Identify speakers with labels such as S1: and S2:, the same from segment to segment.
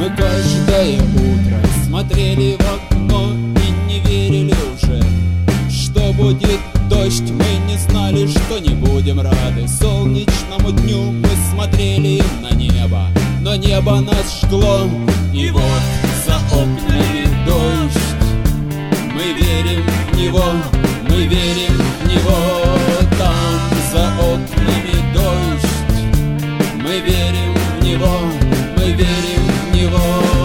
S1: Мы каждое утро смотрели в окно и не верили уже, что будет дождь. Мы не знали, что не будем рады солнечному дню. Мы смотрели на небо, но небо нас жгло. И вот за окнами дождь. Мы верим в него, мы верим в него. Там за окнами дождь. Мы верим в него, мы верим в него.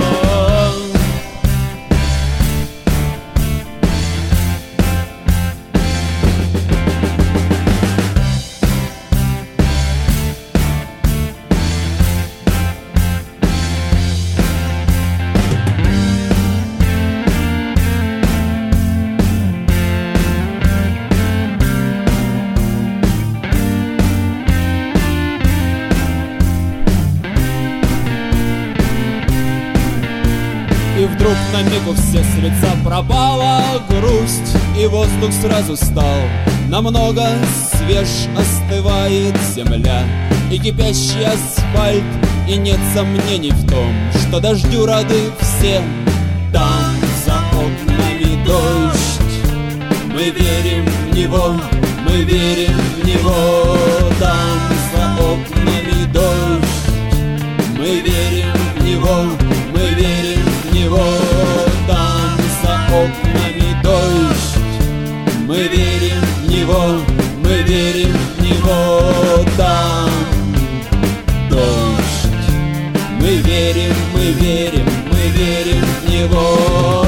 S1: И вдруг на миг у всех с лица пропала грусть, и воздух сразу стал намного свеж. Остывает земля и кипящий асфальт, и нет сомнений в том, что дождю рады все. Там за окнами дождь. Мы верим в него, мы верим в него. Там за окнами дождь. Мы верим в него, мы верим в него. Там за окнами дождь. Мы верим в него, мы верим в него. Там дождь. Мы верим, мы верим, мы верим в него.